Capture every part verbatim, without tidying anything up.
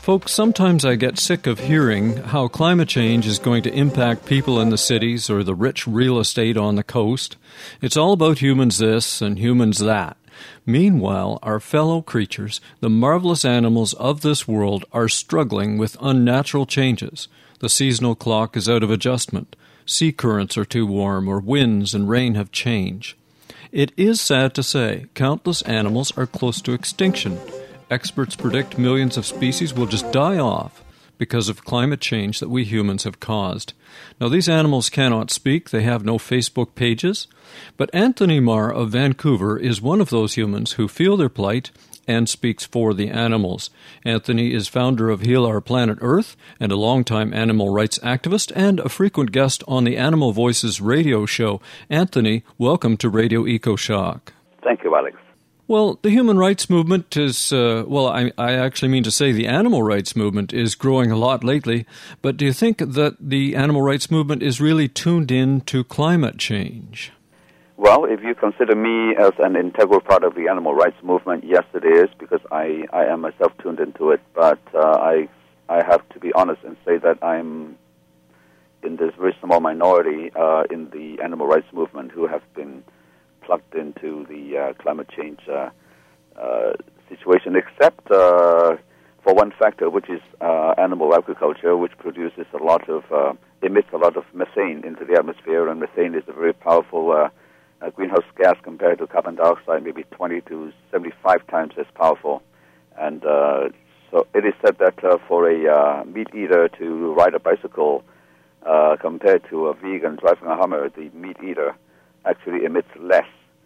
Folks, sometimes I get sick of hearing how climate change is going to impact people in the cities or the rich real estate on the coast. It's all about humans this and humans that. Meanwhile, our fellow creatures, the marvelous animals of this world, are struggling with unnatural changes. The seasonal clock is out of adjustment. Sea currents are too warm, or winds and rain have changed. It is sad to say, countless animals are close to extinction. Experts predict millions of species will just die off because of climate change that we humans have caused. Now, these animals cannot speak. They have no Facebook pages. But Anthony Marr of Vancouver is one of those humans who feel their plight and speaks for the animals. Anthony is founder of Heal Our Planet Earth and a longtime animal rights activist and a frequent guest on the Animal Voices radio show. Anthony, welcome to Radio EcoShock. Thank you, Alex. Well, the human rights movement is, uh, well, I, I actually mean to say the animal rights movement is growing a lot lately, but do you think that the animal rights movement is really tuned in to climate change? Well, if you consider me as an integral part of the animal rights movement, yes, it is, because I, I am myself tuned into it, but uh, I, I have to be honest and say that I'm in this very small minority uh, in the animal rights movement who have been plugged into the uh, climate change uh, uh, situation, except uh, for one factor, which is uh, animal agriculture, which produces a lot of, uh, emits a lot of methane into the atmosphere, and methane is a very powerful uh, uh, greenhouse gas compared to carbon dioxide, maybe twenty to seventy-five times as powerful. And uh, so it is said that uh, for a uh, meat eater to ride a bicycle uh, compared to a vegan driving a Hummer, the meat eater actually emits less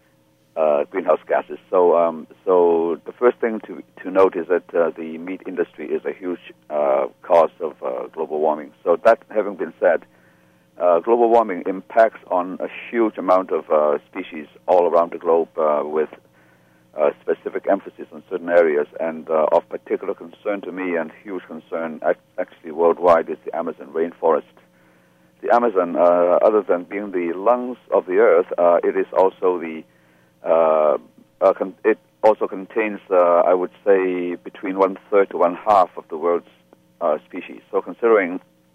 Uh, greenhouse gases. So, um, so the first thing to to note is that uh, the meat industry is a huge uh, cause of uh, global warming. So that having been said, uh, global warming impacts on a huge amount of uh, species all around the globe uh, with uh, specific emphasis on certain areas. And uh, of particular concern to me and huge concern actually worldwide is the Amazon rainforest. The Amazon, uh, other than being the lungs of the earth, uh, it is also the Uh, uh, con- it also contains, uh, I would say, between one-third to one-half of the world's uh, species. So considering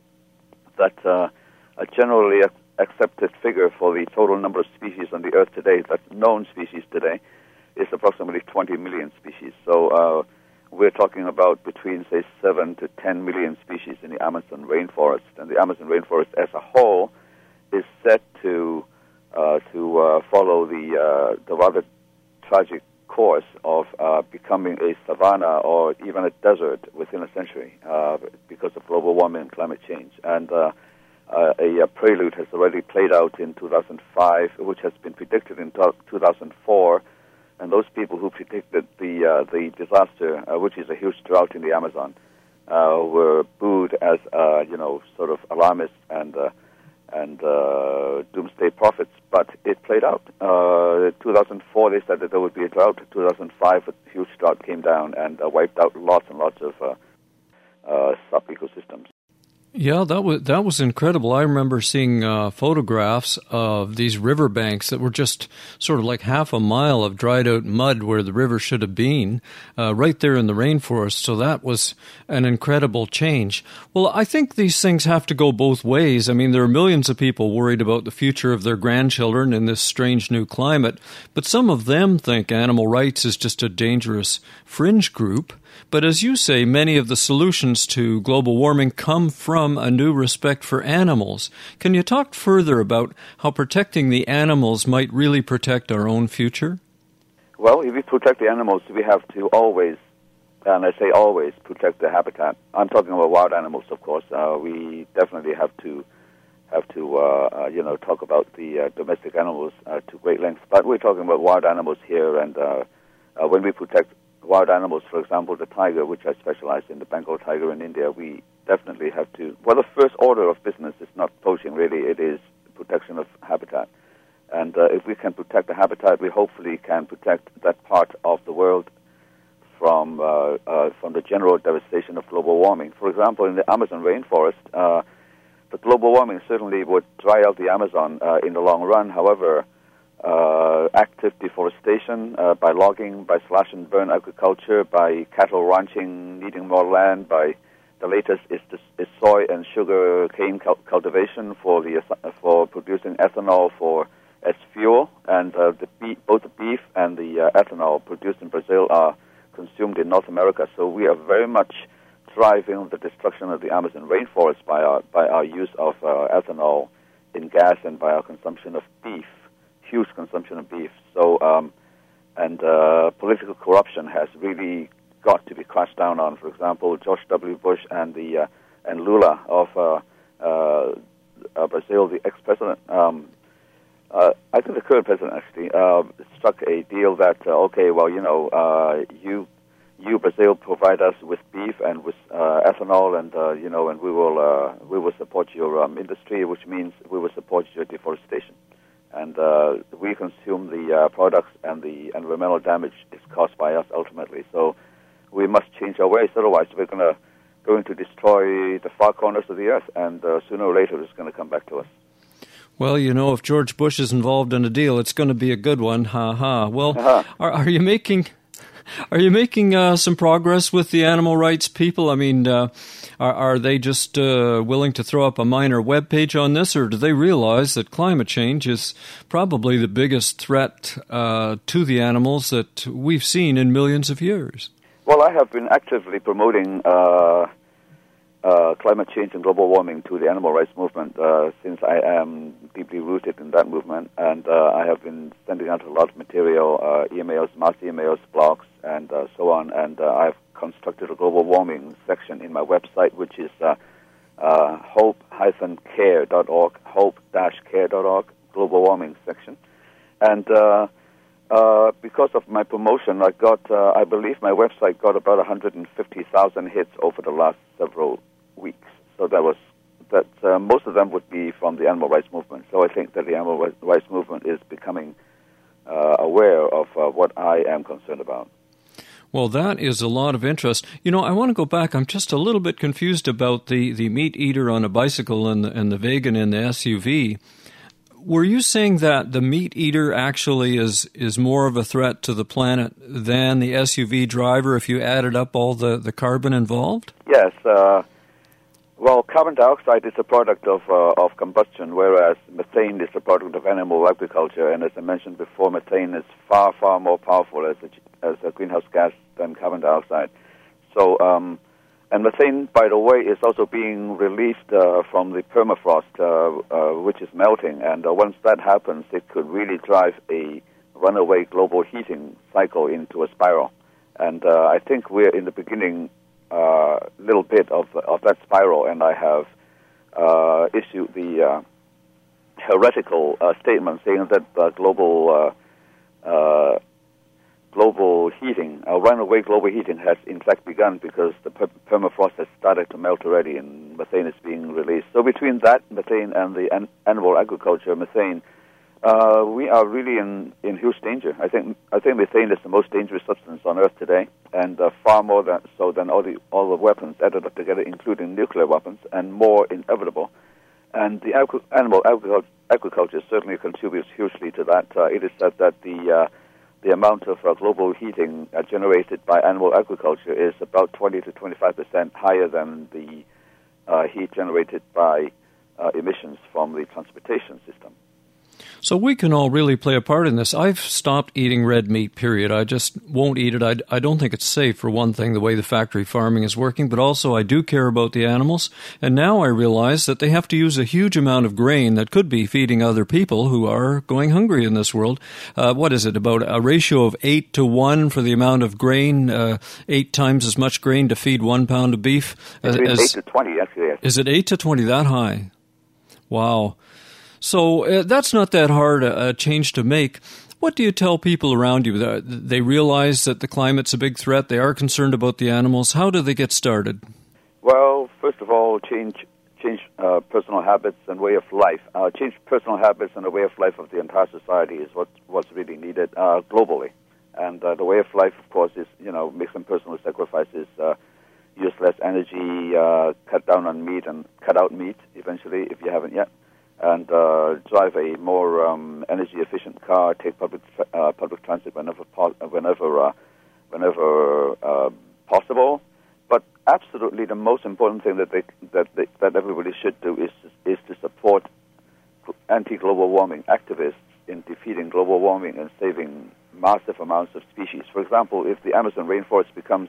that uh, a generally ac- accepted figure for the total number of species on the Earth today, that known species today, is approximately twenty million species. So uh, we're talking about between, say, seven to ten million species in the Amazon rainforest. And the Amazon rainforest as a whole is set to Uh, to uh, follow the uh, the rather tragic course of uh, becoming a savanna or even a desert within a century uh, because of global warming and climate change. And uh, uh, a, a prelude has already played out in two thousand five, which has been predicted in two thousand four. And those people who predicted the uh, the disaster, uh, which is a huge drought in the Amazon, uh, were booed as uh, you know sort of alarmists and uh, and uh, doomsday prophets, but it played out. Uh, two thousand four, they said that there would be a drought. two thousand five, a huge drought came down and uh, wiped out lots and lots of uh, uh, sub-ecosystems. Yeah, that was that was incredible. I remember seeing uh, photographs of these riverbanks that were just sort of like half a mile of dried out mud where the river should have been, uh, right there in the rainforest. So that was an incredible change. Well, I think these things have to go both ways. I mean, there are millions of people worried about the future of their grandchildren in this strange new climate, but some of them think animal rights is just a dangerous fringe group. But as you say, many of the solutions to global warming come from a new respect for animals. Can you talk further about how protecting the animals might really protect our own future? Well, if we protect the animals, we have to always, and I say always, protect the habitat. I'm talking about wild animals, of course. Uh, we definitely have to have to uh, uh, you know talk about the uh, domestic animals uh, to great length. But we're talking about wild animals here, and uh, uh, when we protect wild animals, for example, the tiger, which I specialize in, the Bengal tiger in India, we definitely have to, well, the first order of business is not poaching, really. It is protection of habitat. And uh, if we can protect the habitat, we hopefully can protect that part of the world from uh, uh, from the general devastation of global warming. For example, in the Amazon rainforest, uh, the global warming certainly would dry out the Amazon uh, in the long run. However, uh, active deforestation, uh, by logging, by slash and burn agriculture, by cattle ranching needing more land, by the latest is, the, is soy and sugar cane cultivation for the for producing ethanol for as fuel, and uh, the beef, both the beef and the uh, ethanol produced in Brazil are consumed in North America. So we are very much driving the destruction of the Amazon rainforest by our by our use of uh, ethanol in gas and by our consumption of beef, huge consumption of beef. So um, and uh, political corruption has really got to be crashed down on. For example, George W. Bush and the uh, and Lula of uh, uh, uh, Brazil, the ex-president. Um, uh, I think the current president actually uh, struck a deal that uh, okay, well, you know, uh, you you Brazil provide us with beef and with uh, ethanol, and uh, you know, and we will uh, we will support your um, industry, which means we will support your deforestation, and uh, we consume the uh, products, and the environmental damage is caused by us ultimately. So we must change our ways, otherwise we're going to going to destroy the far corners of the earth, and uh, sooner or later it's going to come back to us. Well, you know, if George Bush is involved in a deal, it's going to be a good one. Ha ha. Well, uh-huh. are, are you making are you making uh, some progress with the animal rights people? I mean, uh, are, are they just uh, willing to throw up a minor web page on this, or do they realize that climate change is probably the biggest threat uh, to the animals that we've seen in millions of years? Well, I have been actively promoting uh, uh, climate change and global warming to the animal rights movement uh, since I am deeply rooted in that movement, and uh, I have been sending out a lot of material, uh, emails, mass emails, blogs, and uh, so on, and uh, I've constructed a global warming section in my website, which is uh, uh, hope dash care dot org, hope dash care dot org, global warming section, and uh, Uh, because of my promotion, I got, uh, I believe my website got about one hundred fifty thousand hits over the last several weeks. So that was, that uh, most of them would be from the animal rights movement. So I think that the animal rights movement is becoming uh, aware of uh, what I am concerned about. Well, that is a lot of interest. You know, I want to go back. I'm just a little bit confused about the, the meat eater on a bicycle and the, and the vegan in the S U V. Were you saying that the meat eater actually is, is more of a threat to the planet than the S U V driver if you added up all the, the carbon involved? Yes. Uh, well, carbon dioxide is a product of uh, of combustion, whereas methane is a product of animal agriculture. And as I mentioned before, methane is far, far more powerful as a, as a greenhouse gas than carbon dioxide. So, um, and methane, by the way, is also being released uh, from the permafrost, uh, uh, which is melting. And uh, once that happens, it could really drive a runaway global heating cycle into a spiral. And uh, I think we're in the beginning a uh, little bit of of that spiral. And I have uh, issued the uh, heretical uh, statement saying that uh, global uh, uh, global heating, uh, runaway global heating has in fact begun because the per- permafrost has started to melt already and methane is being released. So between that methane and the an- animal agriculture methane, uh, we are really in, in huge danger. I think I think methane is the most dangerous substance on Earth today, and uh, far more than, so than all the all the weapons added up together, including nuclear weapons, and more inevitable. And the ag- animal agriculture, agriculture certainly contributes hugely to that. Uh, it is said that the uh, The amount of uh, global heating uh, generated by animal agriculture is about twenty to twenty-five percent higher than the uh, heat generated by uh, emissions from the transportation system. So we can all really play a part in this. I've stopped eating red meat, period. I just won't eat it. I, I don't think it's safe, for one thing, the way the factory farming is working, but also I do care about the animals. And now I realize that they have to use a huge amount of grain that could be feeding other people who are going hungry in this world. Uh, what is it, about a ratio of eight to one for the amount of grain, uh, eight times as much grain to feed one pound of beef? It's as, eight to twenty, actually. Yes. Is it eight to twenty, that high? Wow. So uh, that's not that hard a, a change to make. What do you tell people around you? That they realize that the climate's a big threat, they are concerned about the animals. How do they get started? Well, first of all, change change uh, personal habits and way of life. Uh, change personal habits and the way of life of the entire society is what, what's really needed uh, globally. And uh, the way of life, of course, is, you know, make some personal sacrifices, uh, use less energy, uh, cut down on meat and cut out meat eventually if you haven't yet. and uh, drive a more um, energy-efficient car, take public uh, public transit whenever po- whenever uh, whenever uh, possible. But absolutely, the most important thing that they, that they, that everybody should do is is to support anti-global warming activists in defeating global warming and saving massive amounts of species. For example, if the Amazon rainforest becomes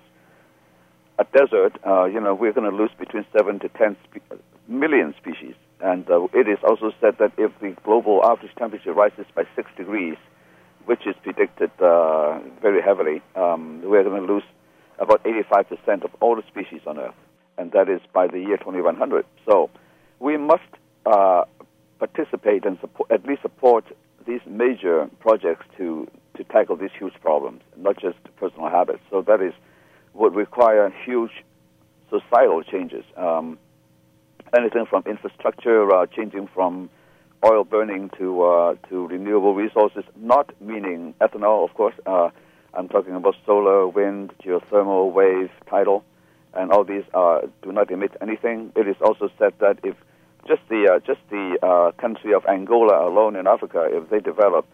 a desert, uh, you know, we're going to lose between seven to ten spe- million species. And uh, it is also said that if the global average temperature rises by six degrees, which is predicted uh, very heavily, um, we're going to lose about eighty-five percent of all the species on Earth, and that is by the year twenty-one hundred. So we must uh, participate and support, at least support these major projects to, to tackle these huge problems, not just personal habits. So that is would require huge societal changes. Um, anything from infrastructure, uh, changing from oil burning to uh, to renewable resources, not meaning ethanol, of course. Uh, I'm talking about solar, wind, geothermal, wave, tidal, and all these uh, do not emit anything. It is also said that if just the uh, just the uh, country of Angola alone in Africa, if they develop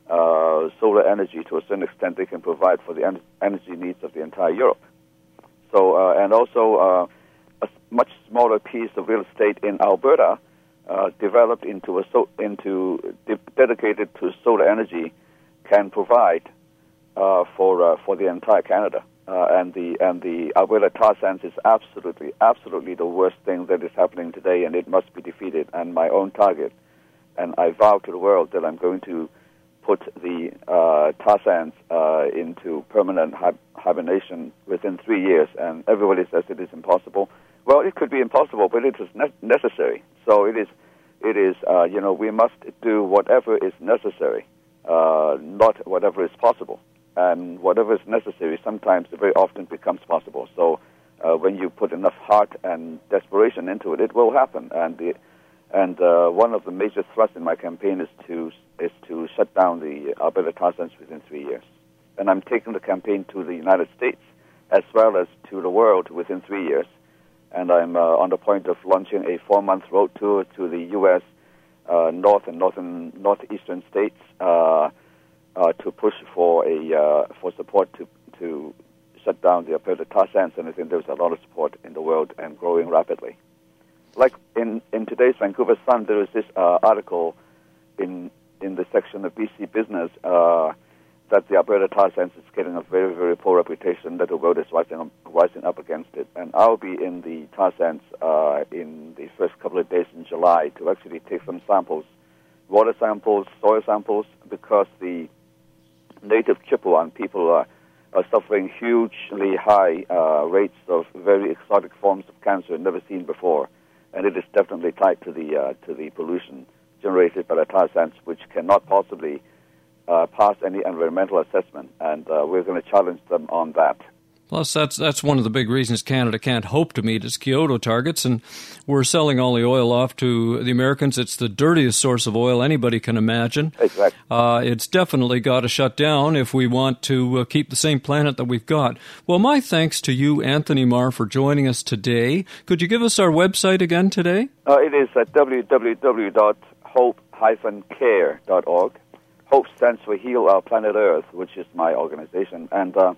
uh, solar energy to a certain extent, they can provide for the en- energy needs of the entire Europe. So, uh, and also uh, a much smaller piece of real estate in Alberta uh, developed into a so- into de- dedicated to solar energy can provide uh, for uh, for the entire Canada. Uh, and the and the Alberta tar sands is absolutely absolutely the worst thing that is happening today, and it must be defeated. And my own target, and I vow to the world that I'm going to put the uh, tar sands uh, into permanent hib- hibernation within three years. And everybody says it is impossible. Well, it could be impossible, but it is ne- necessary. So it is, it is. Uh, you know, we must do whatever is necessary, uh, not whatever is possible. And whatever is necessary, sometimes, very often, becomes possible. So uh, when you put enough heart and desperation into it, it will happen. And the And uh, one of the major thrusts in my campaign is to is to shut down the Alberta tar sands within three years. And I'm taking the campaign to the United States as well as to the world within three years. And I'm uh, on the point of launching a four-month road tour to the U S uh, north and northern northeastern states uh, uh, to push for a uh, for support to to shut down the Alberta tar sands. And I think there's a lot of support in the world and growing rapidly. Like in, in today's Vancouver Sun, there is this uh, article in in the section of B C Business uh, that the Alberta tar sands is getting a very, very poor reputation, that the world is rising up, rising up against it. And I'll be in the tar sands uh, in the first couple of days in July to actually take some samples, water samples, soil samples, because the native Chippewa people are, are suffering hugely high uh, rates of very exotic forms of cancer never seen before. And it is definitely tied to the uh, to the pollution generated by the tar sands, which cannot possibly uh, pass any environmental assessment. And uh, we're going to challenge them on that. Plus, that's that's one of the big reasons Canada can't hope to meet its Kyoto targets, and we're selling all the oil off to the Americans. It's the dirtiest source of oil anybody can imagine. Exactly. Uh, it's definitely got to shut down if we want to uh, keep the same planet that we've got. Well, my thanks to you, Anthony Marr, for joining us today. Could you give us our website again today? Uh, it is at w w w dot hope dash care dot org. HOPE stands for Heal Our Planet Earth, which is my organization. And uh,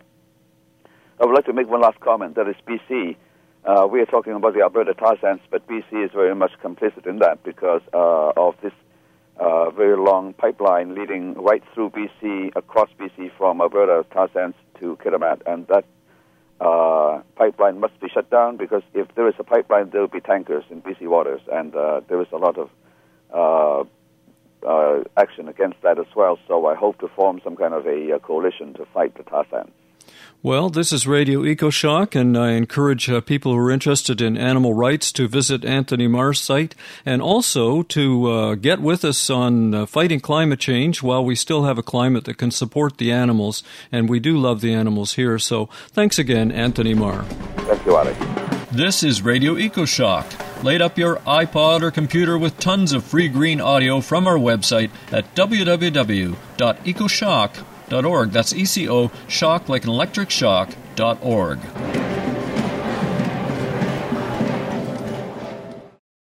I would like to make one last comment. That is B C. Uh, we are talking about the Alberta tar sands, but B C is very much complicit in that because uh, of this uh, very long pipeline leading right through B C, across B C from Alberta tar sands to Kitimat. And that uh, pipeline must be shut down because if there is a pipeline, there will be tankers in B C waters. And uh, there is a lot of uh, uh, action against that as well. So I hope to form some kind of a, a coalition to fight the tar sands. Well, this is Radio EcoShock, and I encourage uh, people who are interested in animal rights to visit Anthony Marr's site and also to uh, get with us on uh, fighting climate change while we still have a climate that can support the animals, and we do love the animals here. So thanks again, Anthony Marr. Thank you, Alex. This is Radio EcoShock. Light up your iPod or computer with tons of free green audio from our website at w w w dot ecoshock dot org. That's E C O, shock like an electric shock, dot org.